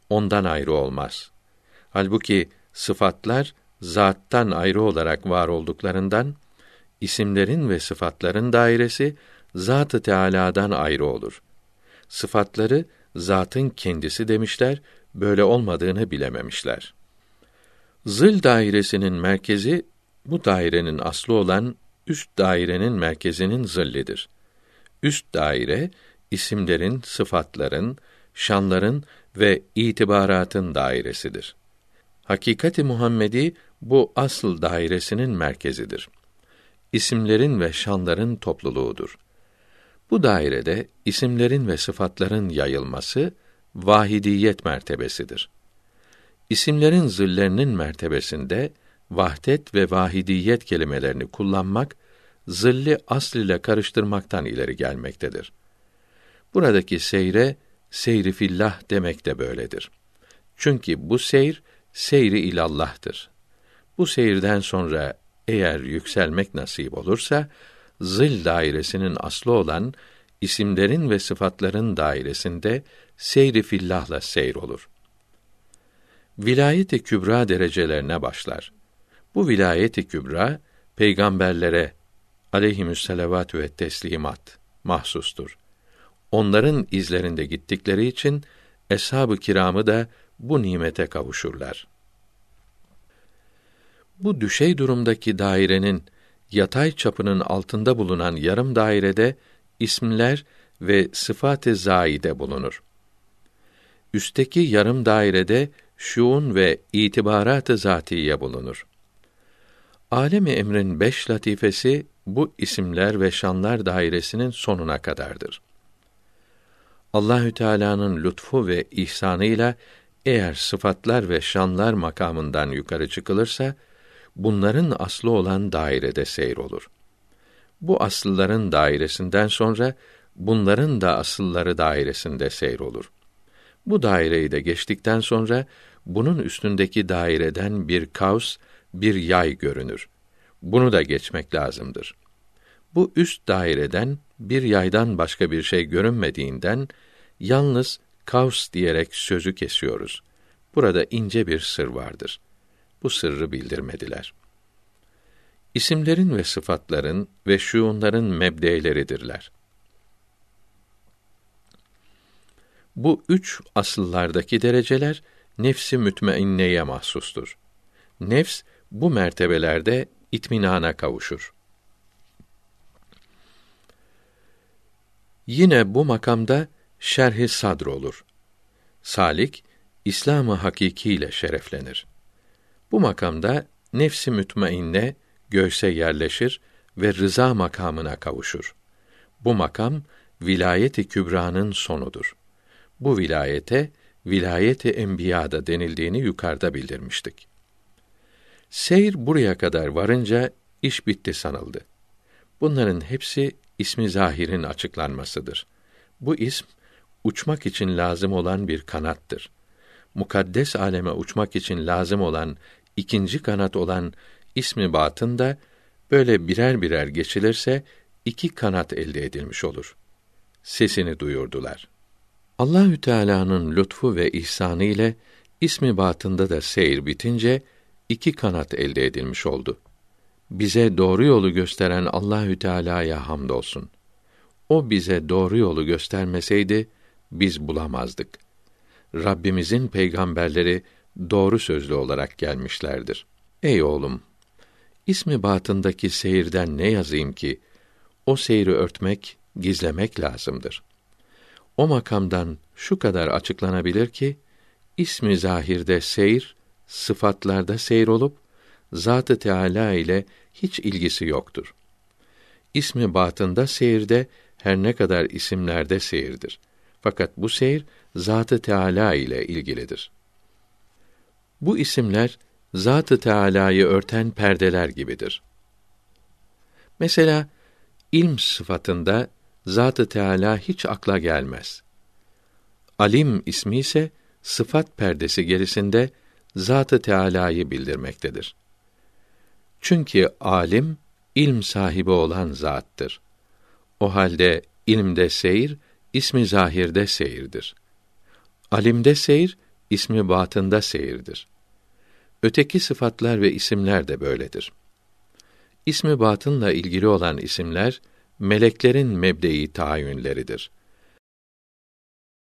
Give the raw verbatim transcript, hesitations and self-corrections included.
ondan ayrı olmaz. Halbuki sıfatlar zattan ayrı olarak var olduklarından isimlerin ve sıfatların dairesi Zat-ı Teâlâ'dan ayrı olur. Sıfatları zatın kendisi demişler, böyle olmadığını bilememişler. Zil dairesinin merkezi, bu dairenin aslı olan üst dairenin merkezinin zillidir. Üst daire, isimlerin, sıfatların, şanların ve itibaratın dairesidir. Hakikati Muhammedi, bu asıl dairesinin merkezidir. İsimlerin ve şanların topluluğudur. Bu dairede isimlerin ve sıfatların yayılması vahidiyet mertebesidir. İsimlerin zillerinin mertebesinde vahdet ve vahidiyet kelimelerini kullanmak zilli asl ile karıştırmaktan ileri gelmektedir. Buradaki seyre seyri fillah demek de böyledir. Çünkü bu seyr seyri ilallah'tır. Bu seyirden sonra eğer yükselmek nasip olursa zil dairesinin aslı olan isimlerin ve sıfatların dairesinde seyri fillah'la seyr olur. Vilayet-i kübra derecelerine başlar. Bu vilayet-i kübra peygamberlere aleyhimüsselavatü ve teslimat mahsustur. Onların izlerinde gittikleri için eshab-ı kiramı da bu nimete kavuşurlar. Bu düşey durumdaki dairenin yatay çapının altında bulunan yarım dairede isimler ve sıfat-ı zâide bulunur. Üstteki yarım dairede şuun ve itibarat-ı zâtiye bulunur. Alem-i emrin beş latifesi bu isimler ve şanlar dairesinin sonuna kadardır. Allahü Teala'nın lütfu ve ihsanıyla eğer sıfatlar ve şanlar makamından yukarı çıkılırsa bunların aslı olan dairede seyr olur. Bu asılların dairesinden sonra bunların da asılları dairesinde seyr olur. Bu daireyi de geçtikten sonra bunun üstündeki daireden bir kaus, bir yay görünür. Bunu da geçmek lazımdır. Bu üst daireden bir yaydan başka bir şey görünmediğinden yalnız kaus diyerek sözü kesiyoruz. Burada ince bir sır vardır. Bu sırrı bildirmediler. İsimlerin ve sıfatların ve şuunların mebdeleridirler. Bu üç asıllardaki dereceler nefs-i mütmainneye mahsustur. Nefs bu mertebelerde itminana kavuşur. Yine bu makamda şerh-i sadr olur. Salik İslam-ı hakiki ile şereflenir. Bu makamda nefs-i mütmainne göğse yerleşir ve rıza makamına kavuşur. Bu makam vilayet-i kübra'nın sonudur. Bu vilayete vilayet-i enbiya'da denildiğini yukarıda bildirmiştik. Seyr buraya kadar varınca iş bitti sanıldı. Bunların hepsi ismi zahirin açıklanmasıdır. Bu ism uçmak için lazım olan bir kanattır. Mukaddes aleme uçmak için lazım olan ikinci kanat olan ismi batın da böyle birer birer geçilirse iki kanat elde edilmiş olur. Sesini duyurdular. Allahü Teala'nın lütfu ve ihsanı ile ismi batında da seyir bitince iki kanat elde edilmiş oldu. Bize doğru yolu gösteren Allahü Teala'ya hamdolsun. O bize doğru yolu göstermeseydi biz bulamazdık. Rabbimizin peygamberleri doğru sözlü olarak gelmişlerdir. Ey oğlum, ismi batındaki seyirden ne yazayım ki? O seyri örtmek, gizlemek lazımdır. O makamdan şu kadar açıklanabilir ki, ismi zahirde seyir, sıfatlarda seyir olup, Zat-ı Teâlâ ile hiç ilgisi yoktur. İsmi batında seyirde her ne kadar isimlerde seyirdir. Fakat bu seyir Zat-ı Teâlâ ile ilgilidir. Bu isimler Zat-ı Teâlâ'yı örten perdeler gibidir. Mesela ilm sıfatında Zat-ı Teâlâ hiç akla gelmez. Alim ismi ise sıfat perdesi gerisinde Zat-ı Teâlâ'yı bildirmektedir. Çünkü alim ilm sahibi olan zattır. O halde ilmde seyir ismi zahirde seyirdir. Alimde seyir ismi batında seyirdir. Öteki sıfatlar ve isimler de böyledir. İsmi batınla ilgili olan isimler meleklerin mebde-i tayinleridir.